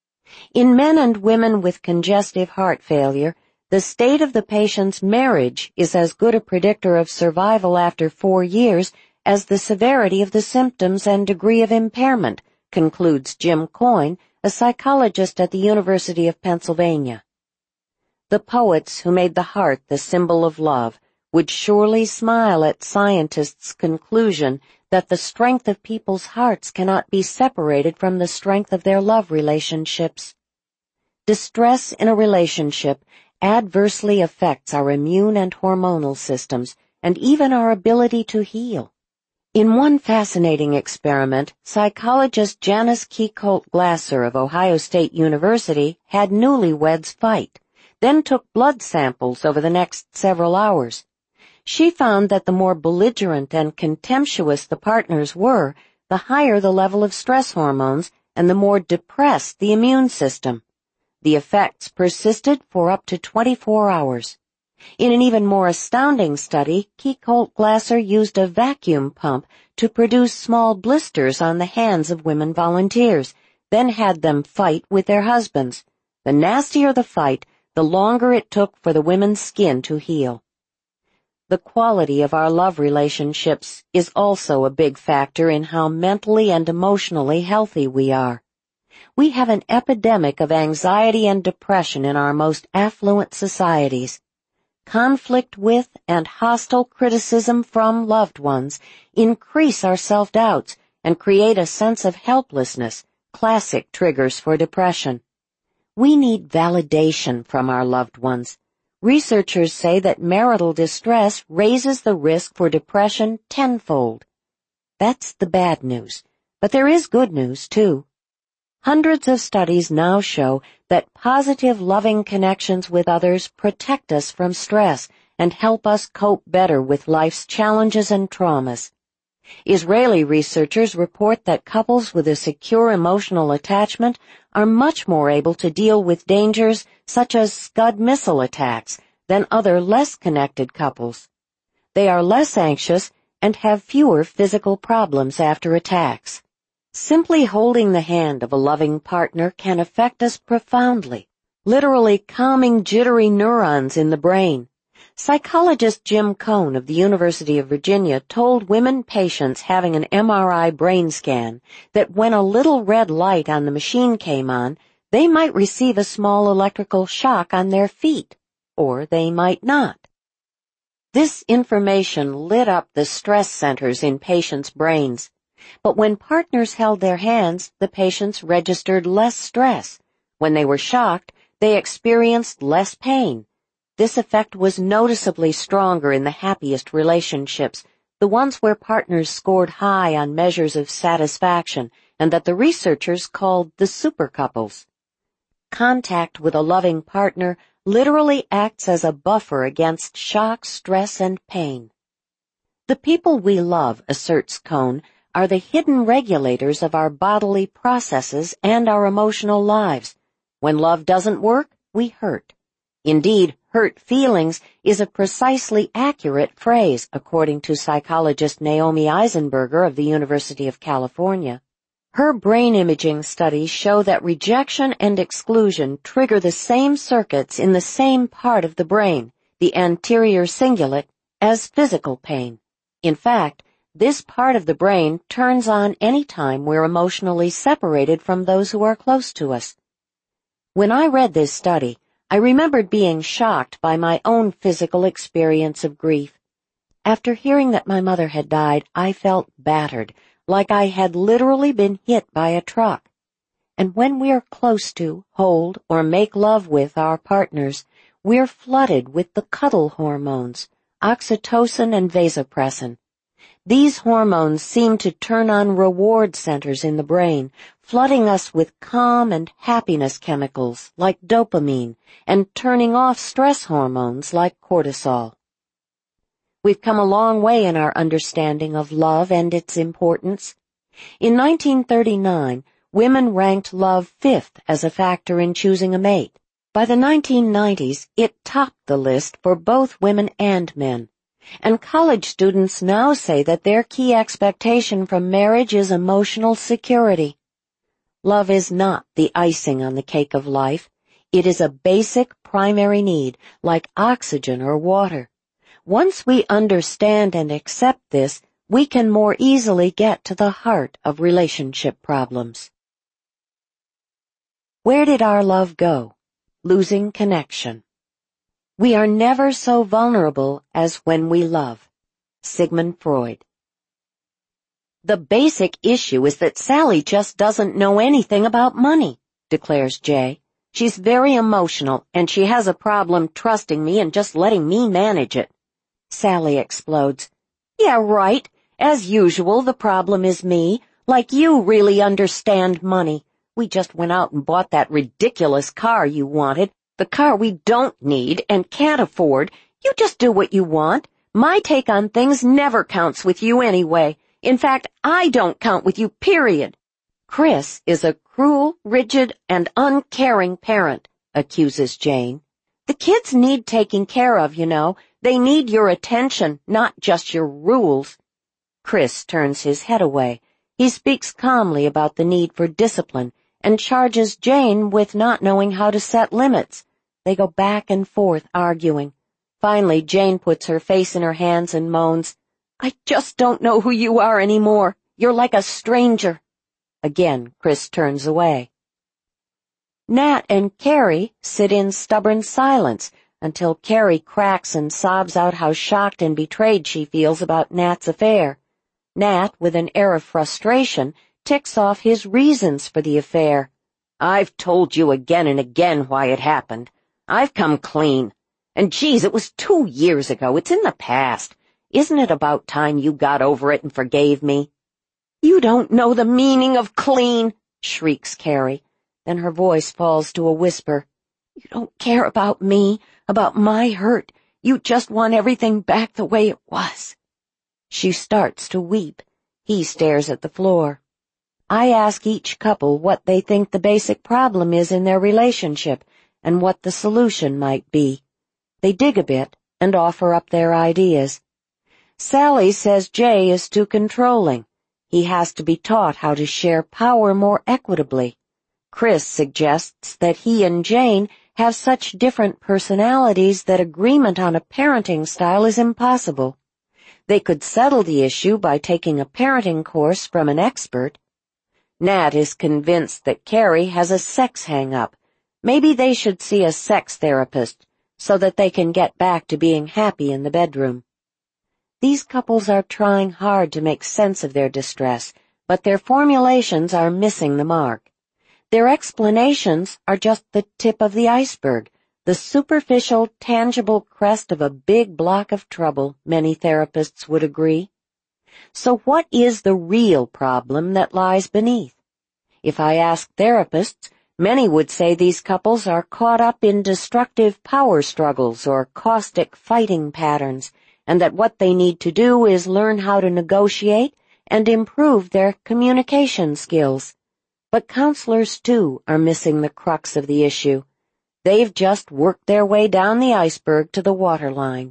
In men and women with congestive heart failure, the state of the patient's marriage is as good a predictor of survival after 4 years as the severity of the symptoms and degree of impairment, concludes Jim Coyne, a psychologist at the University of Pennsylvania. The poets who made the heart the symbol of love would surely smile at scientists' conclusion that the strength of people's hearts cannot be separated from the strength of their love relationships. Distress in a relationship adversely affects our immune and hormonal systems and even our ability to heal. In one fascinating experiment, psychologist Janice Keycolt Glasser of Ohio State University had newlyweds fight, then took blood samples over the next several hours. She found that the more belligerent and contemptuous the partners were, the higher the level of stress hormones and the more depressed the immune system. The effects persisted for up to 24 hours. In an even more astounding study, Keycolt Glasser used a vacuum pump to produce small blisters on the hands of women volunteers, then had them fight with their husbands. The nastier the fight, the longer it took for the women's skin to heal. The quality of our love relationships is also a big factor in how mentally and emotionally healthy we are. We have an epidemic of anxiety and depression in our most affluent societies. Conflict with and hostile criticism from loved ones increase our self-doubts and create a sense of helplessness, classic triggers for depression. We need validation from our loved ones. Researchers say that marital distress raises the risk for depression tenfold. That's the bad news. But there is good news, too. Hundreds of studies now show that positive, loving connections with others protect us from stress and help us cope better with life's challenges and traumas. Israeli researchers report that couples with a secure emotional attachment are much more able to deal with dangers such as Scud missile attacks than other less connected couples. They are less anxious and have fewer physical problems after attacks. Simply holding the hand of a loving partner can affect us profoundly, literally calming jittery neurons in the brain. Psychologist Jim Cohn of the University of Virginia told women patients having an MRI brain scan that when a little red light on the machine came on, they might receive a small electrical shock on their feet, or they might not. This information lit up the stress centers in patients' brains. But when partners held their hands, the patients registered less stress. When they were shocked, they experienced less pain. This effect was noticeably stronger in the happiest relationships, the ones where partners scored high on measures of satisfaction and that the researchers called the super couples. Contact with a loving partner literally acts as a buffer against shock, stress, and pain. The people we love, asserts Cohn, are the hidden regulators of our bodily processes and our emotional lives. When love doesn't work, we hurt. Indeed, hurt feelings is a precisely accurate phrase, according to psychologist Naomi Eisenberger of the University of California. Her brain imaging studies show that rejection and exclusion trigger the same circuits in the same part of the brain, the anterior cingulate, as physical pain. In fact, this part of the brain turns on any time we're emotionally separated from those who are close to us. When I read this study, I remembered being shocked by my own physical experience of grief. After hearing that my mother had died, I felt battered, like I had literally been hit by a truck. And when we're close to, hold, or make love with our partners, we're flooded with the cuddle hormones, oxytocin and vasopressin. These hormones seem to turn on reward centers in the brain, flooding us with calm and happiness chemicals like dopamine and turning off stress hormones like cortisol. We've come a long way in our understanding of love and its importance. In 1939, women ranked love fifth as a factor in choosing a mate. By the 1990s, it topped the list for both women and men. And college students now say that their key expectation from marriage is emotional security. Love is not the icing on the cake of life. It is a basic primary need, like oxygen or water. Once we understand and accept this, we can more easily get to the heart of relationship problems. Where did our love go? Losing connection. We are never so vulnerable as when we love. Sigmund Freud. The basic issue is that Sally just doesn't know anything about money, declares Jay. She's very emotional, and she has a problem trusting me and just letting me manage it. Sally explodes. Yeah, right. As usual, the problem is me. Like you really understand money. We just went out and bought that ridiculous car you wanted. The car we don't need and can't afford. You just do what you want. My take on things never counts with you anyway. In fact, I don't count with you, period. Chris is a cruel, rigid, and uncaring parent, accuses Jane. The kids need taking care of, you know. They need your attention, not just your rules. Chris turns his head away. He speaks calmly about the need for discipline and charges Jane with not knowing how to set limits. They go back and forth arguing. Finally, Jane puts her face in her hands and moans, I just don't know who you are anymore. You're like a stranger. Again, Chris turns away. Nat and Carrie sit in stubborn silence until Carrie cracks and sobs out how shocked and betrayed she feels about Nat's affair. Nat, with an air of frustration, ticks off his reasons for the affair. I've told you again and again why it happened. I've come clean. And geez, it was 2 years ago. It's in the past. Isn't it about time you got over it and forgave me? "You don't know the meaning of clean," shrieks Carrie. Then her voice falls to a whisper. "You don't care about me, about my hurt. You just want everything back the way it was." She starts to weep. He stares at the floor. I ask each couple what they think the basic problem is in their relationship and what the solution might be. They dig a bit and offer up their ideas. Sally says Jay is too controlling. He has to be taught how to share power more equitably. Chris suggests that he and Jane have such different personalities that agreement on a parenting style is impossible. They could settle the issue by taking a parenting course from an expert. Nat is convinced that Carrie has a sex hang-up. Maybe they should see a sex therapist so that they can get back to being happy in the bedroom. These couples are trying hard to make sense of their distress, but their formulations are missing the mark. Their explanations are just the tip of the iceberg, the superficial, tangible crest of a big block of trouble, many therapists would agree. So what is the real problem that lies beneath? If I ask therapists, many would say these couples are caught up in destructive power struggles or caustic fighting patterns, and that what they need to do is learn how to negotiate and improve their communication skills. But counselors, too, are missing the crux of the issue. They've just worked their way down the iceberg to the waterline.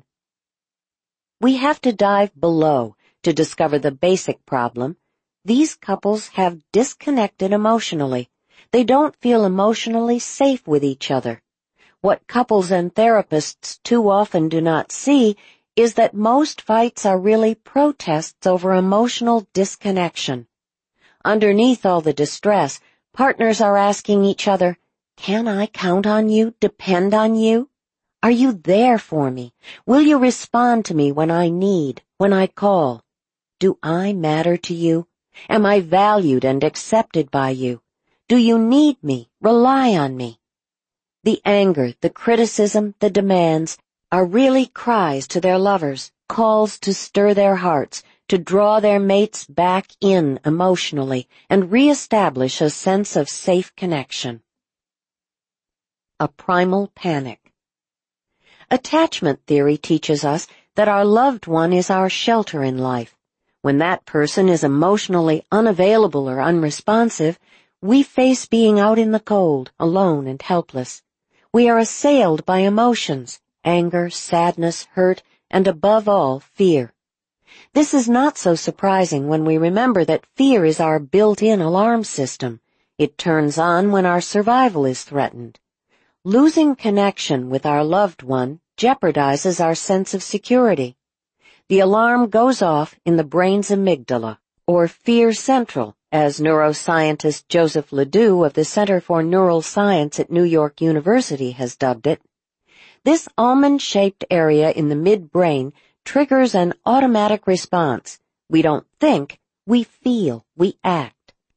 We have to dive below to discover the basic problem. These couples have disconnected emotionally. They don't feel emotionally safe with each other. What couples and therapists too often do not see is that most fights are really protests over emotional disconnection. Underneath all the distress, partners are asking each other, "Can I count on you, depend on you? Are you there for me? Will you respond to me when I need, when I call? Do I matter to you? Am I valued and accepted by you? Do you need me, rely on me?" The anger, the criticism, the demands are really cries to their lovers, calls to stir their hearts, to draw their mates back in emotionally and reestablish a sense of safe connection. A primal panic. Attachment theory teaches us that our loved one is our shelter in life. When that person is emotionally unavailable or unresponsive, we face being out in the cold, alone and helpless. We are assailed by emotions, anger, sadness, hurt, and above all, fear. This is not so surprising when we remember that fear is our built-in alarm system. It turns on when our survival is threatened. Losing connection with our loved one jeopardizes our sense of security. The alarm goes off in the brain's amygdala, or fear central, as neuroscientist Joseph Ledoux of the Center for Neural Science at New York University has dubbed it. This almond-shaped area in the midbrain triggers an automatic response. We don't think, we feel, we act.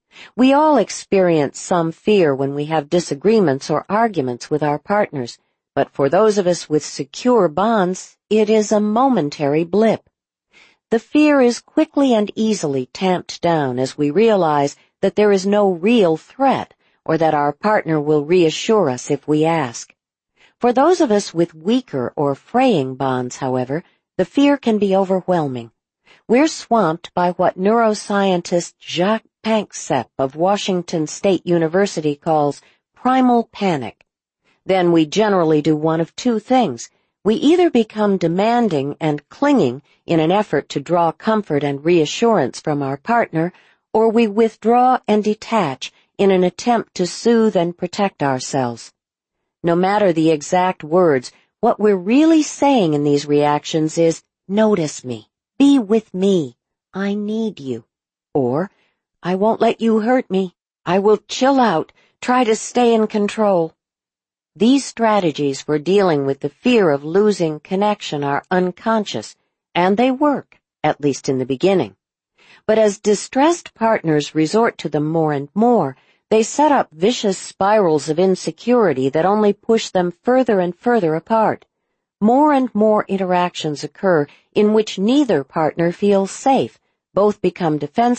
We all experience some fear when we have disagreements or arguments with our partners, but for those of us with secure bonds, it is a momentary blip. The fear is quickly and easily tamped down as we realize that there is no real threat or that our partner will reassure us if we ask. For those of us with weaker or fraying bonds, however, the fear can be overwhelming. We're swamped by what neuroscientist Jacques Panksepp of Washington State University calls primal panic. Then we generally do one of two things. We either become demanding and clinging in an effort to draw comfort and reassurance from our partner, or we withdraw and detach in an attempt to soothe and protect ourselves. No matter the exact words, what we're really saying in these reactions is, "Notice me, be with me, I need you," or, "I won't let you hurt me, I will chill out, try to stay in control." These strategies for dealing with the fear of losing connection are unconscious, and they work, at least in the beginning. But as distressed partners resort to them more and more, they set up vicious spirals of insecurity that only push them further and further apart. More and more interactions occur in which neither partner feels safe, both become defensive,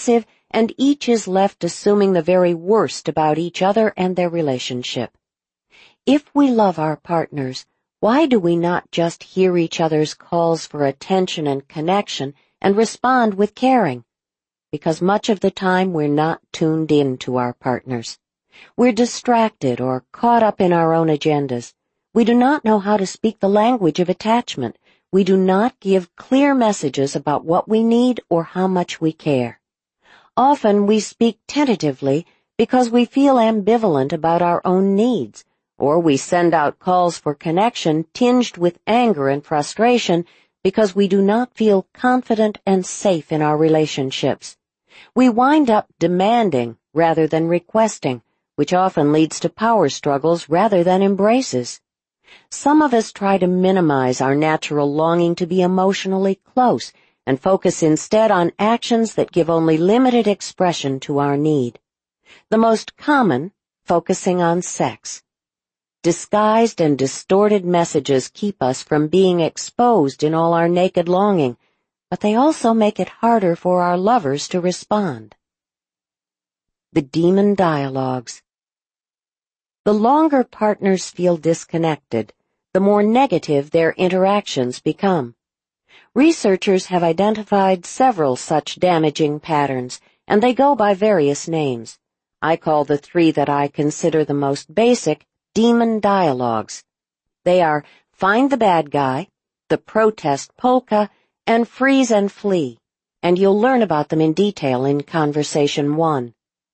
and each is left assuming the very worst about each other and their relationship. If we love our partners, why do we not just hear each other's calls for attention and connection and respond with caring? Because much of the time we're not tuned in to our partners. We're distracted or caught up in our own agendas. We do not know how to speak the language of attachment. We do not give clear messages about what we need or how much we care. Often we speak tentatively because we feel ambivalent about our own needs, or we send out calls for connection tinged with anger and frustration because we do not feel confident and safe in our relationships. We wind up demanding rather than requesting, which often leads to power struggles rather than embraces. Some of us try to minimize our natural longing to be emotionally close and focus instead on actions that give only limited expression to our need. The most common, focusing on sex. Disguised and distorted messages keep us from being exposed in all our naked longing, but they also make it harder for our lovers to respond. The demon dialogues. The longer partners feel disconnected, the more negative their interactions become. Researchers have identified several such damaging patterns, and they go by various names. I call the three that I consider the most basic demon dialogues. They are find the bad guy, the protest polka, and freeze and flee, and you'll learn about them in detail in Conversation 1.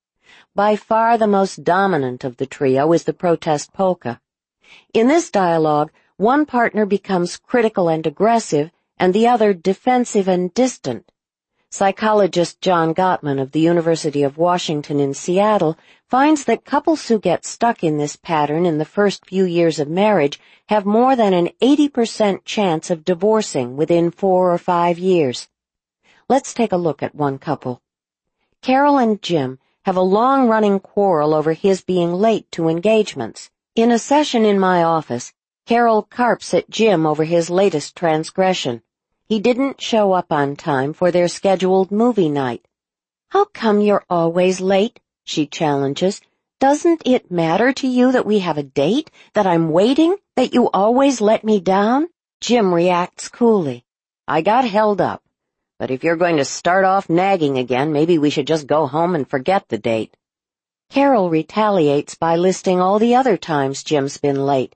By far the most dominant of the trio is the protest polka. In this dialogue, one partner becomes critical and aggressive, and the other defensive and distant. Psychologist John Gottman of the University of Washington in Seattle finds that couples who get stuck in this pattern in the first few years of marriage have more than an 80% chance of divorcing within 4 or 5 years. Let's take a look at one couple. Carol and Jim have a long-running quarrel over his being late to engagements. In a session in my office, Carol carps at Jim over his latest transgression. He didn't show up on time for their scheduled movie night. "How come you're always late?" she challenges. "Doesn't it matter to you that we have a date, that I'm waiting, that you always let me down?" Jim reacts coolly. "I got held up. But if you're going to start off nagging again, maybe we should just go home and forget the date." Carol retaliates by listing all the other times Jim's been late.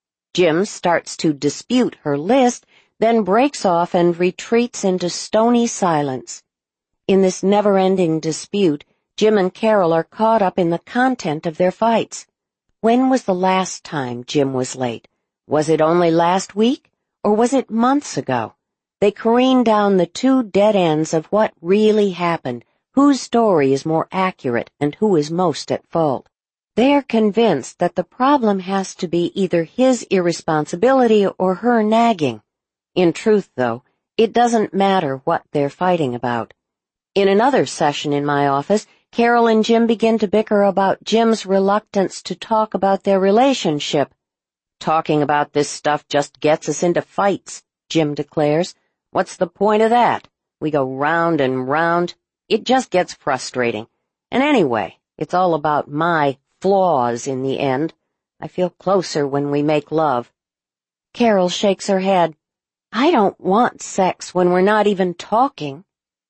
Jim starts to dispute her list, then breaks off and retreats into stony silence. In this never-ending dispute, Jim and Carol are caught up in the content of their fights. When was the last time Jim was late? Was it only last week, or was it months ago? They careen down the two dead ends of what really happened, whose story is more accurate, and who is most at fault. They are convinced that the problem has to be either his irresponsibility or her nagging. In truth, though, it doesn't matter what they're fighting about. In another session in my office, Carol and Jim begin to bicker about Jim's reluctance to talk about their relationship. "Talking about this stuff just gets us into fights," Jim declares. "What's the point of that? We go round and round. It just gets frustrating. And anyway, it's all about my flaws in the end. I feel closer when we make love." Carol shakes her head. "I don't want sex when we're not even talking."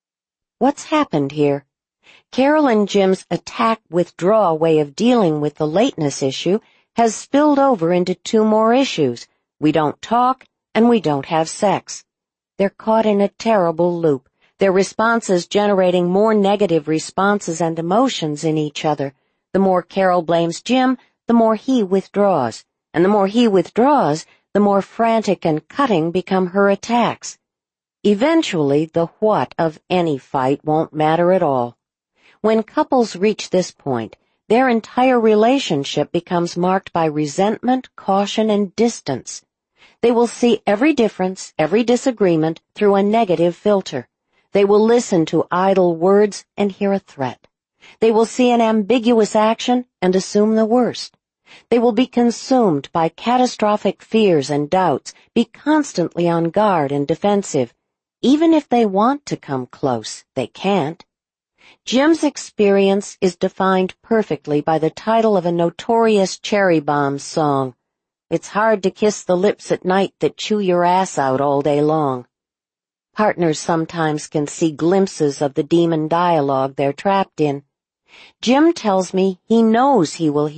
What's happened here? Carol and Jim's attack-withdraw way of dealing with the lateness issue has spilled over into two more issues. We don't talk, and we don't have sex. They're caught in a terrible loop, their responses generating more negative responses and emotions in each other. The more Carol blames Jim, the more he withdraws, and the more he withdraws, the more frantic and cutting become her attacks. Eventually, the what of any fight won't matter at all. When couples reach this point, their entire relationship becomes marked by resentment, caution, and distance. They will see every difference, every disagreement through a negative filter. They will listen to idle words and hear a threat. They will see an ambiguous action and assume the worst. They will be consumed by catastrophic fears and doubts, be constantly on guard and defensive. Even if they want to come close, they can't. Jim's experience is defined perfectly by the title of a notorious Cherry Bombs song. It's hard to kiss the lips at night that chew your ass out all day long. Partners sometimes can see glimpses of the demon dialogue they're trapped in. Jim tells me he knows he will